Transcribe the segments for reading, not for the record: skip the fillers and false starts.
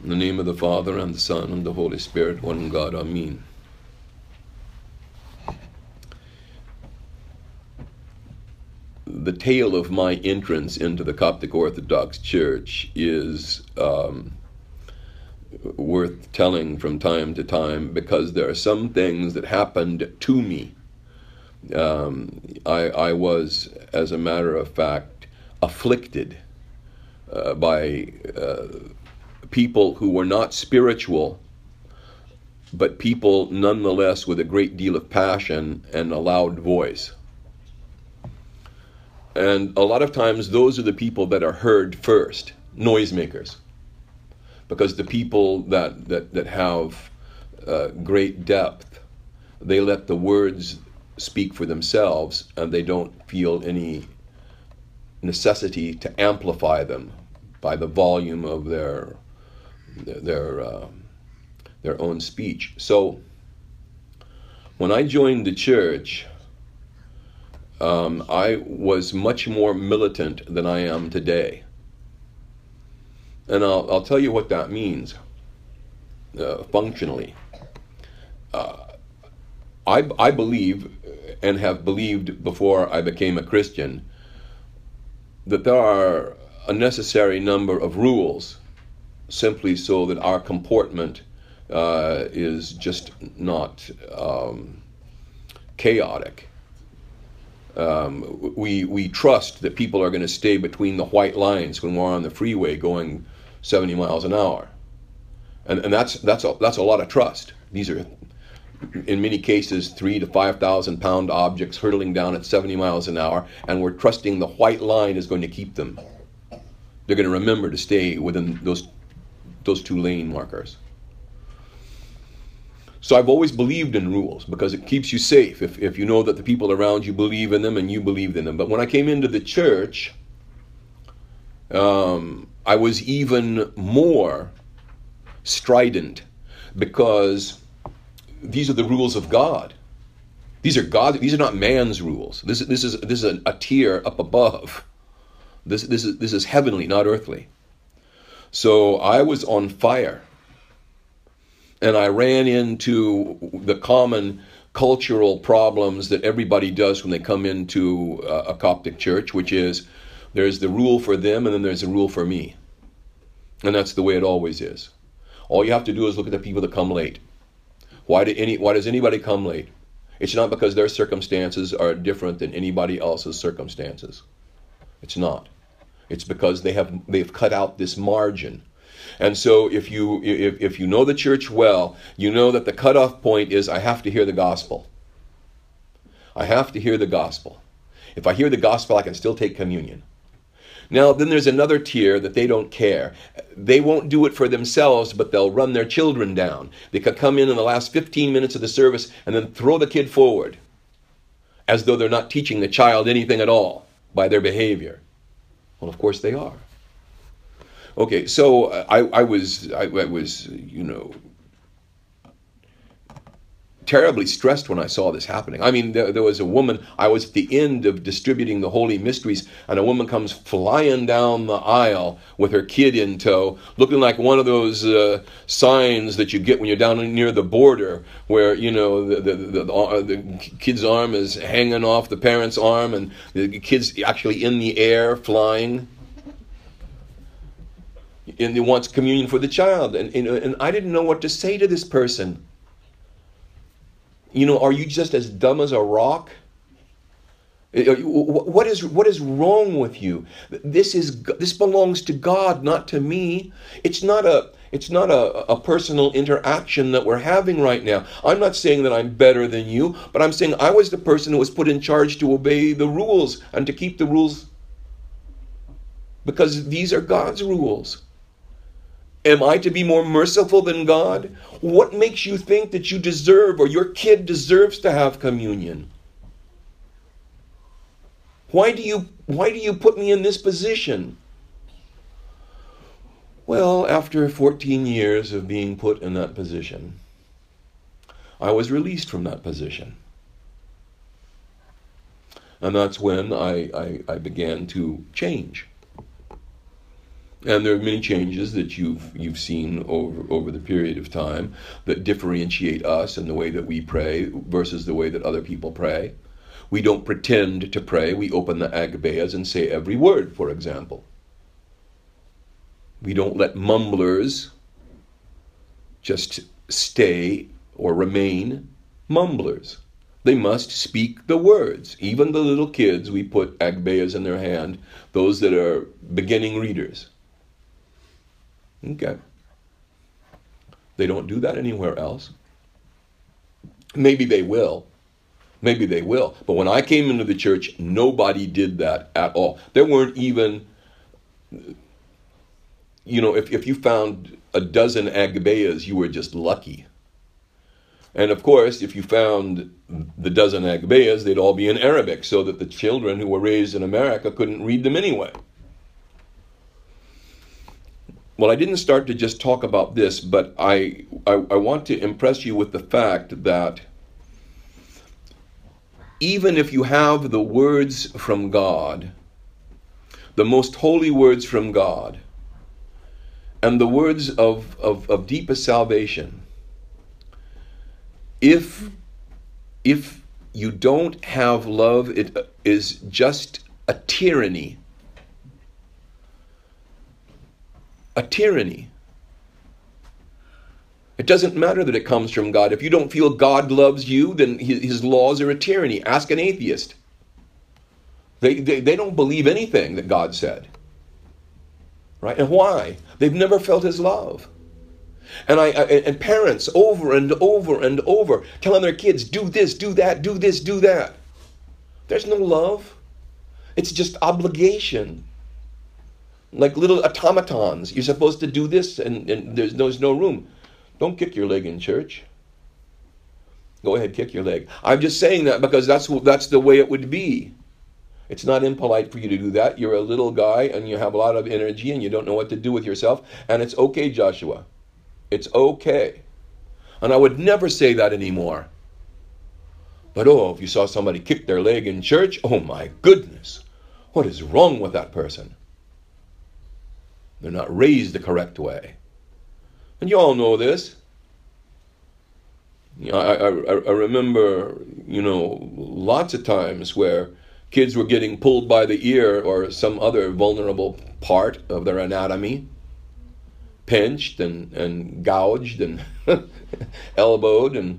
In the name of the Father, and the Son, and the Holy Spirit, one God, Amen. The tale of my entrance into the Coptic Orthodox Church is worth telling from time to time, because there are some things that happened to me. I was, as a matter of fact, afflicted by people who were not spiritual, but people nonetheless with a great deal of passion and a loud voice. And a lot of times those are the people that are heard first, noisemakers. Because the people that have great depth, they let the words speak for themselves, and they don't feel any necessity to amplify them by the volume of their own speech. So when I joined the church, I was much more militant than I am today. And I'll tell you what that means functionally. I believe, and have believed before I became a Christian, that there are a necessary number of rules simply so that our comportment is just not chaotic. We trust that people are going to stay between the white lines when we're on the freeway going 70 miles an hour, and that's a lot of trust. These are, in many cases, 3,000 to 5,000 pound objects hurtling down at 70 miles an hour, and we're trusting the white line is going to keep them. They're going to remember to stay within those two lane markers. So I've always believed in rules because it keeps you safe if you know that the people around you believe in them and you believed in them. But when I came into the church, I was even more strident, because these are the rules of God. These are God. These are not man's rules. This is a tier up above. This is heavenly, not earthly. So I was on fire. And I ran into the common cultural problems that everybody does when they come into a Coptic church, which is there's the rule for them and then there's a rule for me. And that's the way it always is. All you have to do is look at the people that come late. Why does anybody come late? It's not because their circumstances are different than anybody else's circumstances. It's not. It's because they've cut out this margin. And so if you know the church well, you know that the cutoff point is I have to hear the gospel. I have to hear the gospel. If I hear the gospel, I can still take communion. Now, then there's another tier that they don't care. They won't do it for themselves, but they'll run their children down. They could come in the last 15 minutes of the service and then throw the kid forward, as though they're not teaching the child anything at all by their behavior. Well, of course they are. Okay, so I was terribly stressed when I saw this happening. I mean, there was a woman, I was at the end of distributing the Holy Mysteries, and a woman comes flying down the aisle with her kid in tow, looking like one of those signs that you get when you're down near the border, where, the kid's arm is hanging off the parent's arm, and the kid's actually in the air flying. And he wants communion for the child. And I didn't know what to say to this person. Are you just as dumb as a rock? What is wrong with you? This belongs to God, not to me. It's not a personal interaction that we're having right now. I'm not saying that I'm better than you, but I'm saying I was the person who was put in charge to obey the rules and to keep the rules, because these are God's rules. Am I to be more merciful than God? What makes you think that you deserve, or your kid deserves, to have communion? Why do you put me in this position? Well, after 14 years of being put in that position, I was released from that position. And that's when I began to change. And there are many changes that you've seen over the period of time that differentiate us and the way that we pray versus the way that other people pray. We don't pretend to pray. We open the Agabeyas and say every word, for example. We don't let mumblers just stay or remain mumblers. They must speak the words. Even the little kids, we put Agabeyas in their hand, those that are beginning readers. Okay. They don't do that anywhere else. Maybe they will. Maybe they will. But when I came into the church, nobody did that at all. There weren't even, if you found a dozen Agabeyas, you were just lucky. And of course, if you found the dozen Agabeyas, they'd all be in Arabic, so that the children who were raised in America couldn't read them anyway. Well, I didn't start to just talk about this, but I want to impress you with the fact that even if you have the words from God, the most holy words from God, and the words of deepest salvation, if you don't have love, it is just a tyranny. A tyranny. It doesn't matter that it comes from God. If you don't feel God loves you, then his laws are a tyranny. Ask an atheist. They don't believe anything that God said. Right? And why? They've never felt his love. And parents over and over and over telling their kids, do this, do that, do this, do that. There's no love. It's just obligation. Like little automatons. You're supposed to do this, and there's no room. Don't kick your leg in church. Go ahead, kick your leg. I'm just saying that because that's the way it would be. It's not impolite for you to do that. You're a little guy, and you have a lot of energy, and you don't know what to do with yourself. And it's okay, Joshua. It's okay. And I would never say that anymore. But if you saw somebody kick their leg in church, oh my goodness. What is wrong with that person? They're not raised the correct way. And you all know this. I remember, lots of times where kids were getting pulled by the ear or some other vulnerable part of their anatomy, pinched and gouged and elbowed, and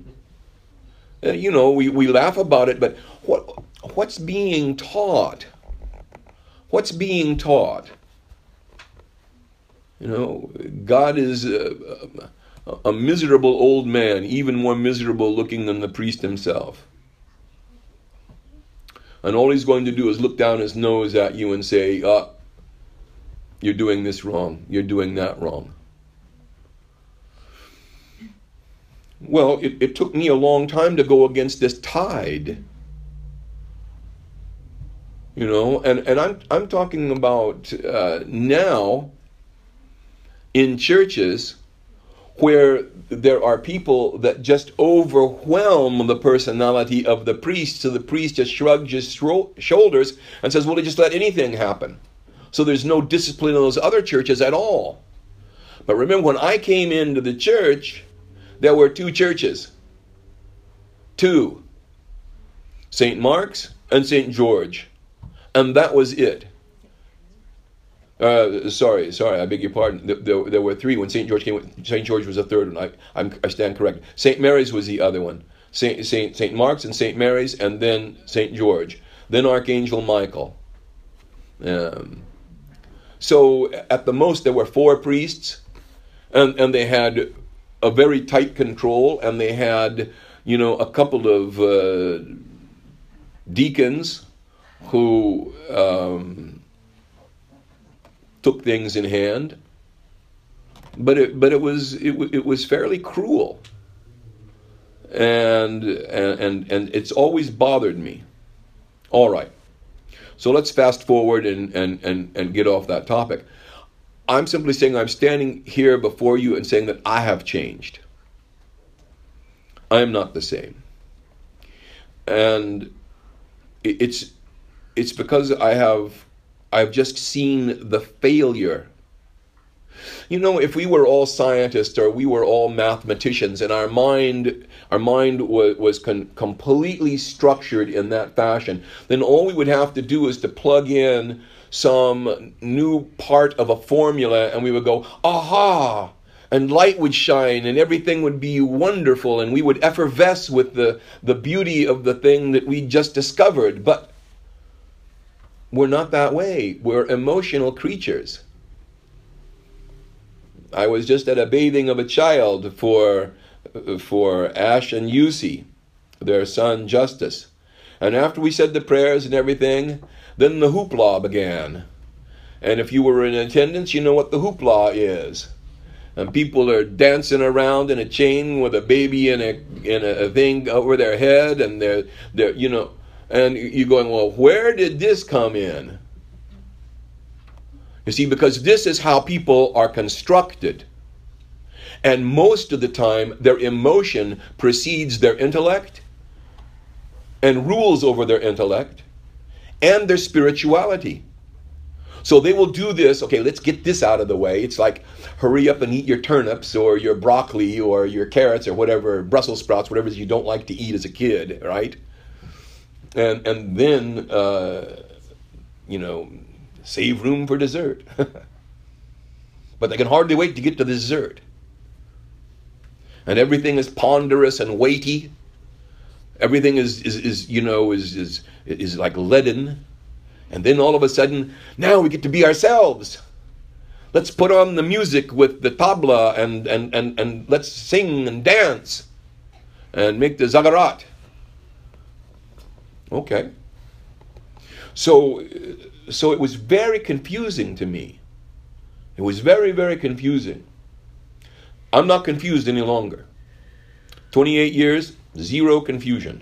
we laugh about it, but what's being taught? What's being taught? God is a miserable old man, even more miserable looking than the priest himself. And all he's going to do is look down his nose at you and say, you're doing this wrong, you're doing that wrong. Well, it took me a long time to go against this tide. And I'm talking about now in churches where there are people that just overwhelm the personality of the priest, so the priest just shrugs his shoulders and says, well, just let anything happen. So there's no discipline in those other churches at all. But remember, when I came into the church, there were two churches. Two. St. Mark's and St. George. And that was it. Sorry, I beg your pardon. There were three. When St. George came, St. George was the third one. I stand corred. St. Mary's was the other one. St. Mark's and St. Mary's, and then St. George. Then Archangel Michael. So at the most there were four priests, and they had a very tight control, and they had, a couple of deacons who took things in hand, but it was fairly cruel, and it's always bothered me. All right, so let's fast forward and get off that topic. I'm simply saying I'm standing here before you and saying that I have changed. I am not the same, and it's because I've just seen the failure You know, if we were all scientists or we were all mathematicians and our mind was completely structured in that fashion, then all we would have to do is to plug in some new part of a formula and we would go, aha! And light would shine and everything would be wonderful and we would effervesce with the beauty of the thing that we just discovered. But we're not that way. We're emotional creatures. I was just at a bathing of a child for Ash and Yusi, their son Justice. And after we said the prayers and everything, then the hoopla began. And if you were in attendance, you know what the hoopla is. And people are dancing around in a chain with a baby in a thing over their head, and they're you know, and you're going, well, where did this come in? You see, because this is how people are constructed. And most of the time, their emotion precedes their intellect and rules over their intellect and their spirituality. So they will do this, okay, let's get this out of the way. It's like, hurry up and eat your turnips or your broccoli or your carrots or whatever, Brussels sprouts, whatever it is you don't like to eat as a kid, right? And then, you know, save room for dessert. But they can hardly wait to get to the dessert. And everything is ponderous and weighty. Everything is you know, is like leaden. And then all of a sudden, now we get to be ourselves. Let's put on the music with the tabla and let's sing and dance and make the zagarat. Okay. So it was very confusing to me. It was very, very confusing. I'm not confused any longer. 28 years, zero confusion.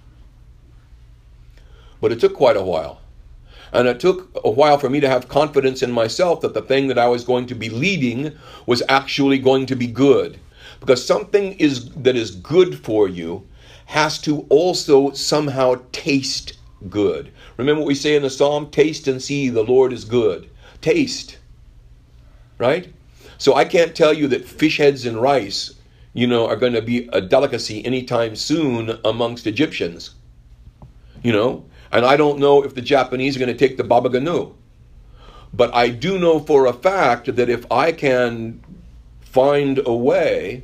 But it took quite a while. And it took a while for me to have confidence in myself that the thing that I was going to be leading was actually going to be good. Because something that is good for you has to also somehow taste good. Remember what we say in the Psalm? Taste and see the Lord is good. Taste. Right? So I can't tell you that fish heads and rice, you know, are going to be a delicacy anytime soon amongst Egyptians. You know? And I don't know if the Japanese are going to take the baba ganoush. But I do know for a fact that if I can find a way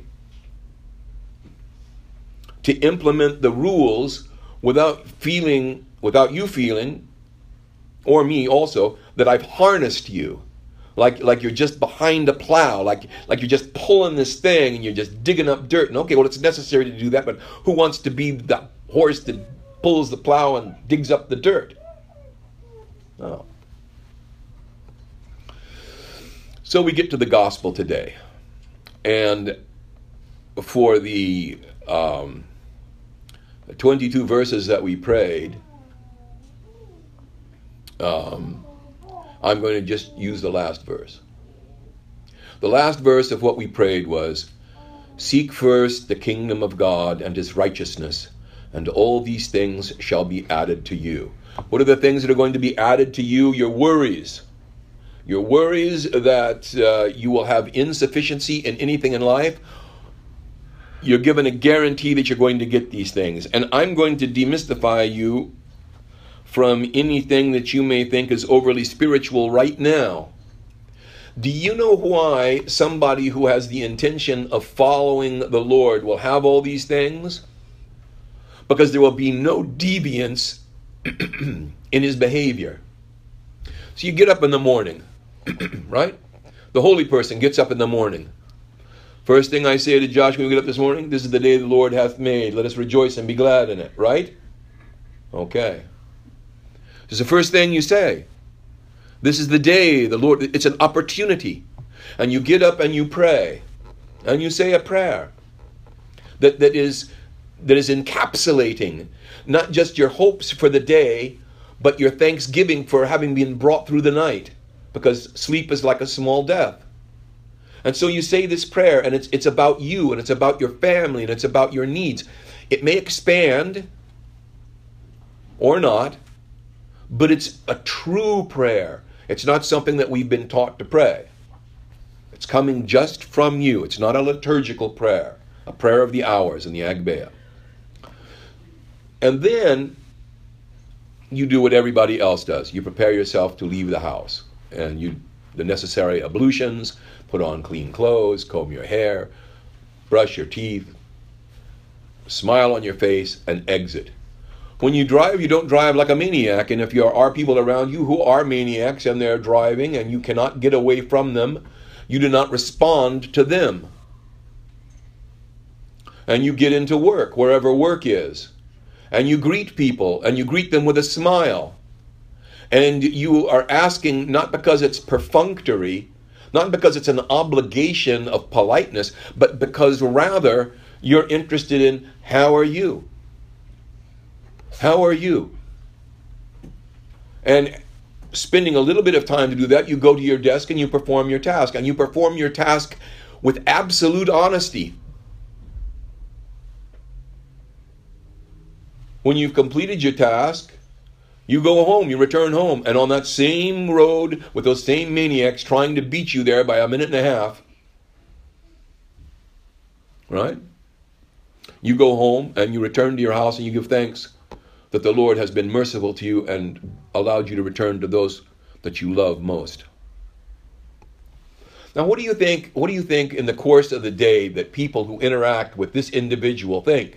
to implement the rules without you feeling, or me also, that I've harnessed you. Like you're just behind a plow, like you're just pulling this thing and you're just digging up dirt. And okay, well, it's necessary to do that, but who wants to be the horse that pulls the plow and digs up the dirt? Oh. So we get to the gospel today. And for the 22 verses that we prayed, I'm going to just use the last verse. The last verse of what we prayed was, "Seek first the kingdom of God and his righteousness, and all these things shall be added to you." What are the things that are going to be added to you? Your worries. Your worries that you will have insufficiency in anything in life. You're given a guarantee that you're going to get these things. And I'm going to demystify you from anything that you may think is overly spiritual right now. Do you know why somebody who has the intention of following the Lord will have all these things? Because there will be no deviance in his behavior. So you get up in the morning, right? The holy person gets up in the morning. First thing I say to Josh when we get up this morning, "This is the day the Lord hath made. Let us rejoice and be glad in it," right? Okay. This is the first thing you say. This is the day the Lord, it's an opportunity. And you get up and you pray. And you say a prayer that is encapsulating not just your hopes for the day, but your thanksgiving for having been brought through the night. Because sleep is like a small death. And so you say this prayer, and it's about you, and it's about your family, and it's about your needs. It may expand or not, but it's a true prayer. It's not something that we've been taught to pray. It's coming just from you. It's not a liturgical prayer, a prayer of the hours in the Agpeya. And then you do what everybody else does. You prepare yourself to leave the house. And you the necessary ablutions, put on clean clothes, comb your hair, brush your teeth, smile on your face, and exit. When you drive, you don't drive like a maniac. And if there are people around you who are maniacs and they're driving and you cannot get away from them, you do not respond to them. And you get into work, wherever work is. And you greet people, and you greet them with a smile. And you are asking, not because it's perfunctory, not because it's an obligation of politeness, but because rather you're interested in, how are you? How are you? And spending a little bit of time to do that, you go to your desk and you perform your task. And you perform your task with absolute honesty. When you've completed your task, you go home, you return home, and on that same road with those same maniacs trying to beat you there by a minute and a half, right? You go home and you return to your house and you give thanks that the Lord has been merciful to you and allowed you to return to those that you love most. Now, what do you think in the course of the day that people who interact with this individual think?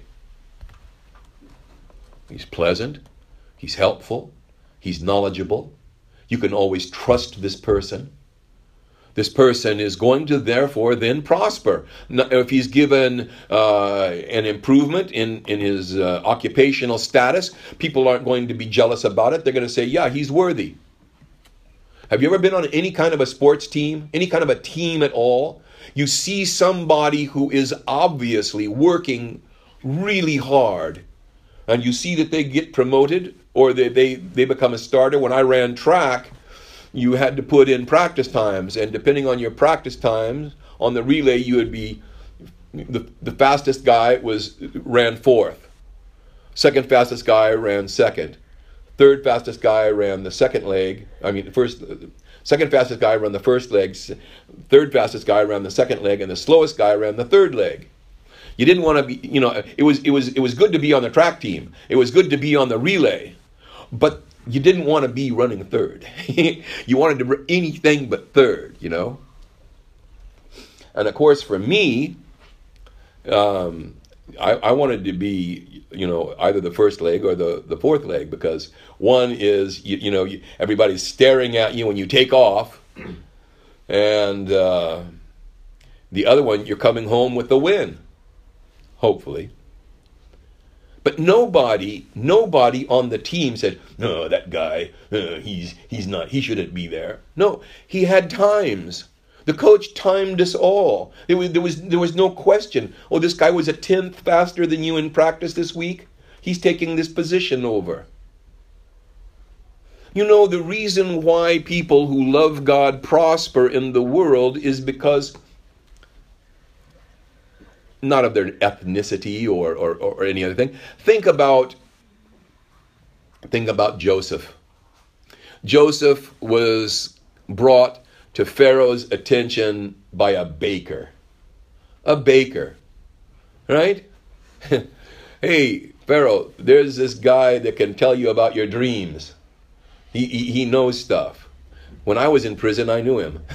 He's pleasant. He's helpful. He's knowledgeable. You can always trust this person. This person is going to therefore then prosper. Now, if he's given an improvement in his occupational status, people aren't going to be jealous about it. They're going to say, yeah, he's worthy. Have you ever been on any kind of a sports team? Any kind of a team at all? You see somebody who is obviously working really hard, and you see that they get promoted or they become a starter. When I ran track, you had to put in practice times, and depending on your practice times, on the relay you would be, the fastest guy ran fourth. Second fastest guy ran second. Third fastest guy ran the second leg. Second fastest guy ran the first leg. Third fastest guy ran the second leg, and the slowest guy ran the third leg. You didn't want to be, it was good to be on the track team. It was good to be on the relay, but you didn't want to be running third. You wanted to be anything but third, And of course, for me, I wanted to be, either the first leg or the fourth leg, because one is, everybody's staring at you when you take off, and the other one, you're coming home with the win. Hopefully. But nobody on the team said, no, that guy, he shouldn't be there. No, he had times. The coach timed us all. There was no question. Oh, this guy was a tenth faster than you in practice this week. He's taking this position over. The reason why people who love God prosper in the world is because not of their ethnicity or any other thing. Think about Joseph. Joseph was brought to Pharaoh's attention by a baker. A baker, right? Hey, Pharaoh, there's this guy that can tell you about your dreams. He knows stuff. When I was in prison, I knew him.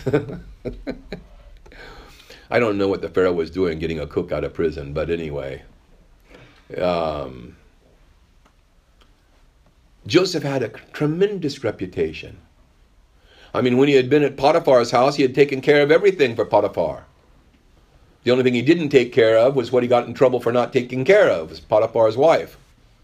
I don't know what the Pharaoh was doing getting a cook out of prison, but anyway. Joseph had a tremendous reputation. When he had been at Potiphar's house, he had taken care of everything for Potiphar. The only thing he didn't take care of was what he got in trouble for not taking care of, was Potiphar's wife.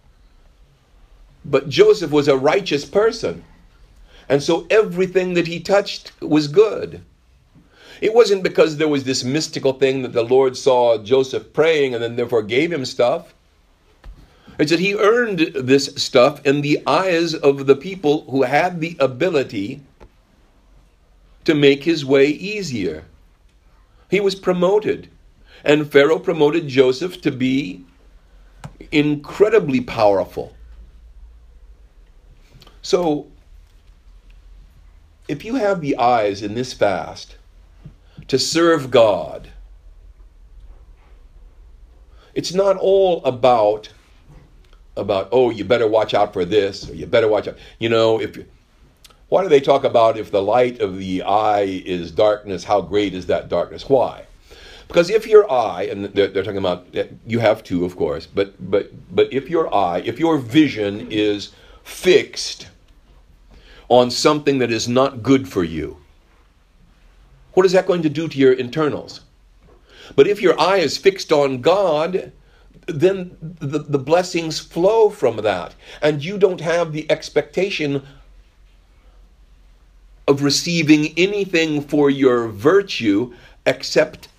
But Joseph was a righteous person, and so everything that he touched was good. It wasn't because there was this mystical thing that the Lord saw Joseph praying and then therefore gave him stuff. It's that he earned this stuff in the eyes of the people who had the ability to make his way easier. He was promoted, and Pharaoh promoted Joseph to be incredibly powerful. So, if you have the eyes in this fast to serve God. It's not all about, oh, you better watch out for this, or you better watch out. Why do they talk about if the light of the eye is darkness, how great is that darkness? Why? Because if your eye, and they're talking about, you have two, of course, but if your vision is fixed on something that is not good for you, what is that going to do to your internals? But if your eye is fixed on God, then the blessings flow from that, and you don't have the expectation of receiving anything for your virtue except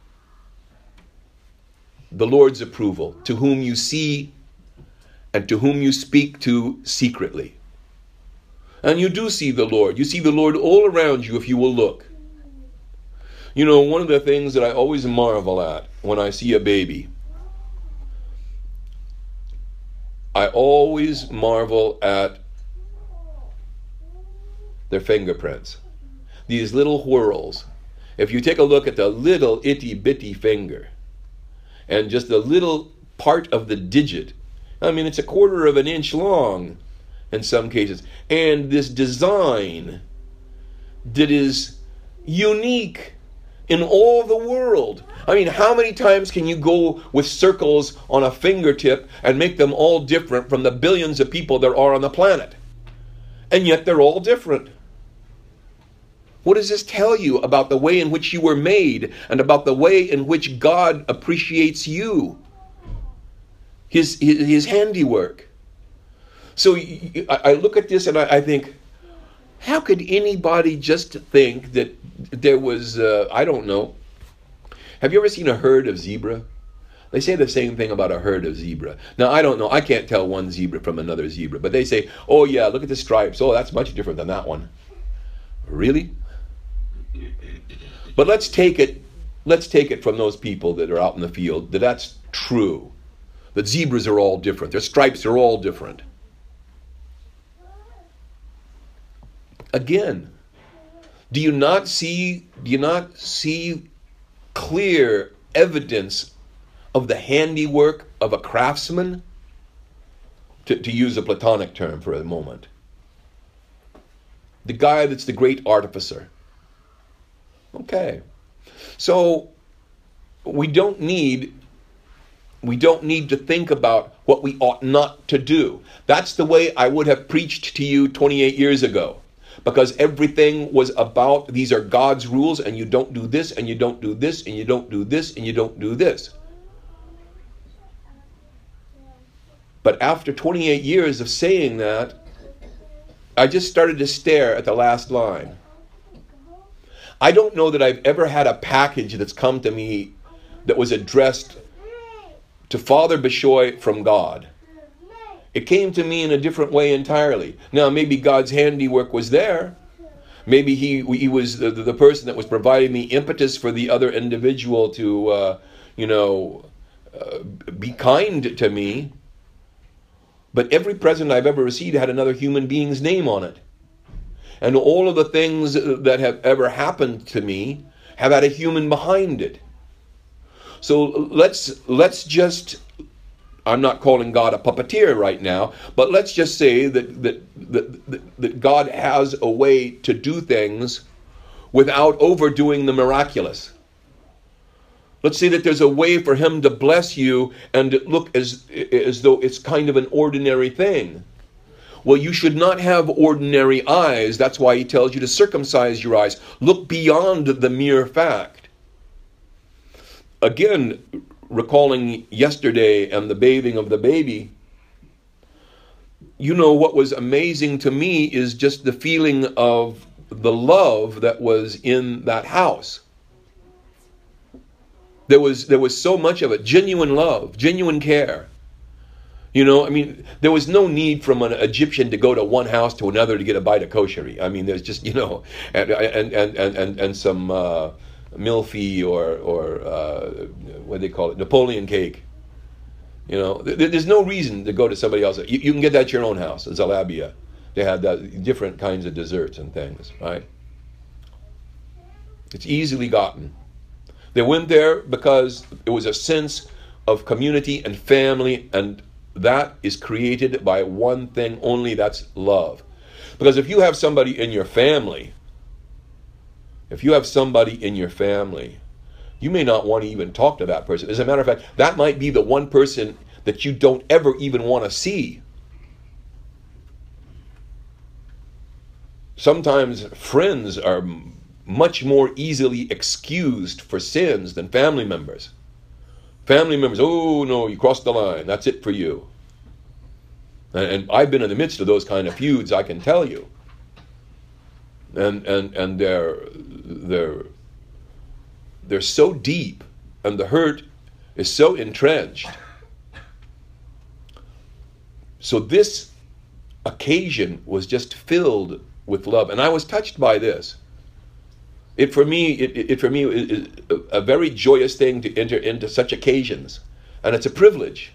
the Lord's approval, to whom you see and to whom you speak to secretly. And you do see the Lord. You see the Lord all around you if you will look. One of the things that I always marvel at when I see a baby, I always marvel at their fingerprints. These little whorls. If you take a look at the little itty bitty finger, and just the little part of the digit, it's a quarter of an inch long in some cases. And this design that is unique in all the world. How many times can you go with circles on a fingertip and make them all different from the billions of people there are on the planet? And yet they're all different. What does this tell you about the way in which you were made and about the way in which God appreciates you? His handiwork. So I look at this and I think, how could anybody just think that there was, I don't know. Have you ever seen a herd of zebra? They say the same thing about a herd of zebra. Now, I don't know. I can't tell one zebra from another zebra. But they say, oh yeah, look at the stripes. Oh, that's much different than that one. Really? But let's take it from those people that are out in the field that's true. That zebras are all different. Their stripes are all different. Again, do you not see clear evidence of the handiwork of a craftsman? To use a Platonic term for a moment. The guy that's the great artificer. Okay. So we don't need to think about what we ought not to do. That's the way I would have preached to you 28 years ago. Because everything was about, these are God's rules, and you don't do this, and you don't do this, and you don't do this, and you don't do this. But after 28 years of saying that, I just started to stare at the last line. I don't know that I've ever had a package that's come to me that was addressed to Father Bishoy from God. It came to me in a different way entirely. Now, maybe God's handiwork was there. Maybe he was the person that was providing the impetus for the other individual to, be kind to me. But every present I've ever received had another human being's name on it. And all of the things that have ever happened to me have had a human behind it. So let's just, I'm not calling God a puppeteer right now, but let's just say that God has a way to do things without overdoing the miraculous. Let's say that there's a way for him to bless you and it look as though it's kind of an ordinary thing. Well, you should not have ordinary eyes. That's why he tells you to circumcise your eyes. Look beyond the mere fact. Again, recalling yesterday and the bathing of the baby, what was amazing to me is just the feeling of the love that was in that house. There was so much of it, genuine love, genuine care. There was no need from an Egyptian to go to one house to another to get a bite of kosher. There's just, and some milfy or what do they call it, Napoleon cake. There's no reason to go to somebody else. You can get that at your own house, Zalabia. They had different kinds of desserts and things, right? It's easily gotten. They went there because it was a sense of community and family, and that is created by one thing only, that's love. Because if you have somebody in your family, you may not want to even talk to that person. As a matter of fact, that might be the one person that you don't ever even want to see. Sometimes friends are much more easily excused for sins than family members. Family members, oh no, you crossed the line, that's it for you. And I've been in the midst of those kind of feuds, I can tell you. And they're so deep, and the hurt is so entrenched. So this occasion was just filled with love, and I was touched by this. It for me is a very joyous thing to enter into such occasions, and it's a privilege.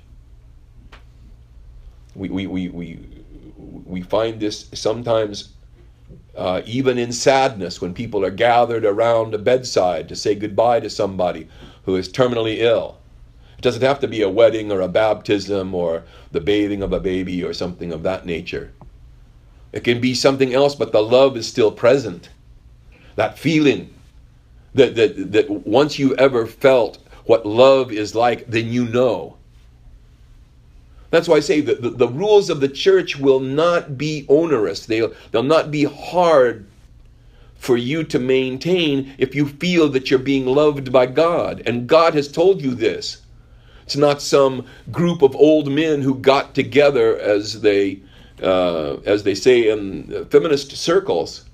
We find this sometimes even in sadness, when people are gathered around a bedside to say goodbye to somebody who is terminally ill. It doesn't have to be a wedding or a baptism or the bathing of a baby or something of that nature. It can be something else, but the love is still present. That feeling that once you've ever felt what love is like, then you know. That's why I say that the rules of the church will not be onerous. They'll not be hard for you to maintain if you feel that you're being loved by God. And God has told you this. It's not some group of old men who got together, as they say in feminist circles,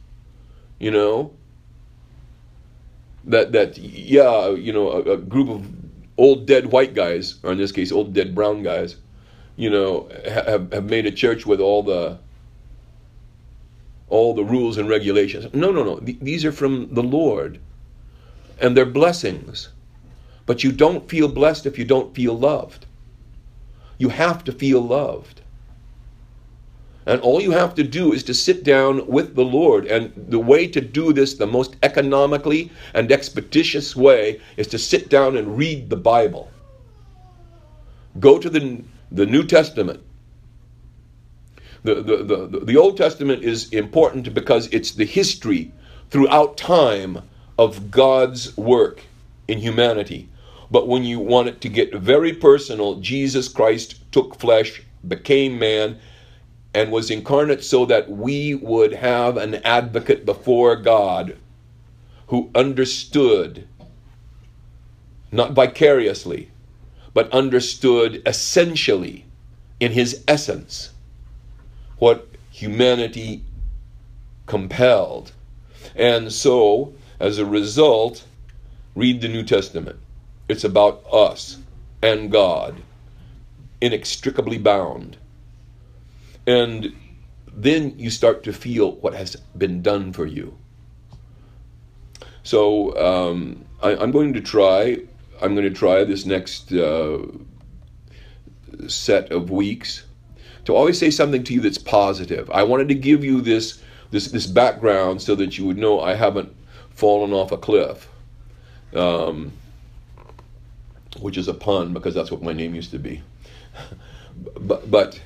a group of old dead white guys, or in this case old dead brown guys, have made a church with all the rules and regulations. No. These are from the Lord, and they're blessings. But you don't feel blessed if you don't feel loved. You have to feel loved. And all you have to do is to sit down with the Lord. And the way to do this, the most economically and expeditious way, is to sit down and read the Bible. Go to the New Testament. The Old Testament is important because it's the history throughout time of God's work in humanity. But when you want it to get very personal, Jesus Christ took flesh, became man, and was incarnate so that we would have an advocate before God who understood, not vicariously, but understood essentially, in his essence, what humanity compelled. And so, as a result, read the New Testament. It's about us and God, inextricably bound. And then you start to feel what has been done for you. So I'm going to try this next set of weeks to always say something to you that's positive. I wanted to give you this background so that you would know I haven't fallen off a cliff, which is a pun because that's what my name used to be. But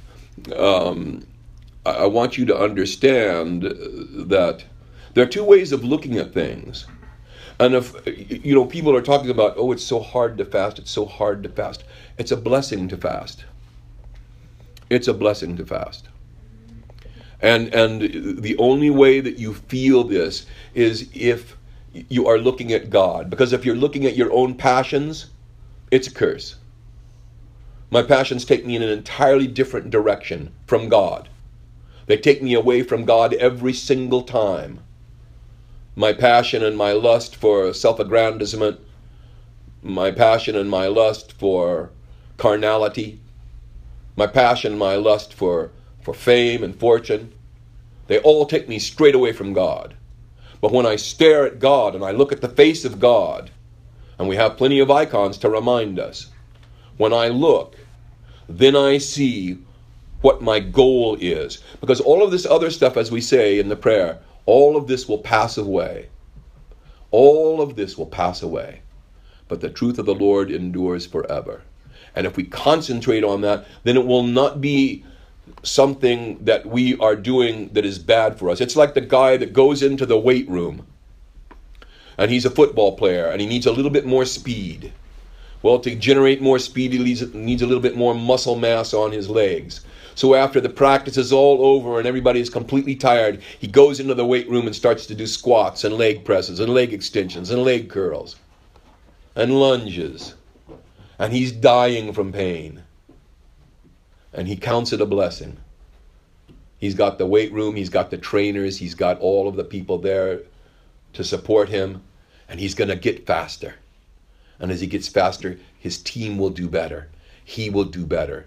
I want you to understand that there are two ways of looking at things. And if people are talking about, oh, it's so hard to fast, it's so hard to fast. It's a blessing to fast. It's a blessing to fast. And the only way that you feel this is if you are looking at God. Because if you're looking at your own passions, it's a curse. My passions take me in an entirely different direction from God. They take me away from God every single time. My passion and my lust for self-aggrandizement, my passion and my lust for carnality, my passion and my lust for fame and fortune, they all take me straight away from God. But when I stare at God and I look at the face of God, and we have plenty of icons to remind us, when I look, then I see what my goal is. Because all of this other stuff, as we say in the prayer, all of this will pass away. All of this will pass away, but the truth of the Lord endures forever. And if we concentrate on that, then it will not be something that we are doing that is bad for us. It's like the guy that goes into the weight room, and he's a football player, and he needs a little bit more speed. Well, to generate more speed, he needs a little bit more muscle mass on his legs. So after the practice is all over and everybody is completely tired, he goes into the weight room and starts to do squats and leg presses and leg extensions and leg curls and lunges. And he's dying from pain. And he counts it a blessing. He's got the weight room, he's got the trainers, he's got all of the people there to support him, and he's going to get faster. And as he gets faster, his team will do better. He will do better.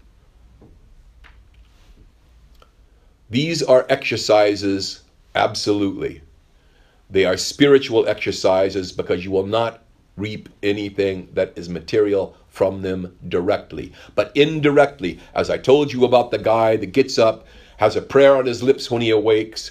These are exercises, absolutely. They are spiritual exercises because you will not reap anything that is material from them directly. But indirectly, as I told you about the guy that gets up, has a prayer on his lips when he awakes,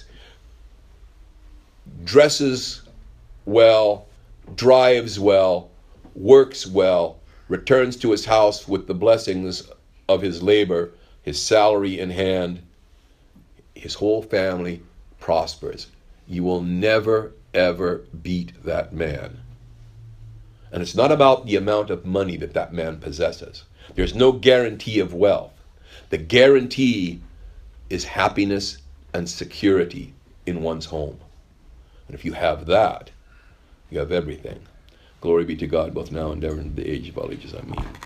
dresses well, drives well, works well, returns to his house with the blessings of his labor, his salary in hand, his whole family prospers. You will never, ever beat that man. And it's not about the amount of money that that man possesses. There's no guarantee of wealth. The guarantee is happiness and security in one's home. And if you have that, you have everything. Glory be to God, both now and ever, in the age of all ages. Amen.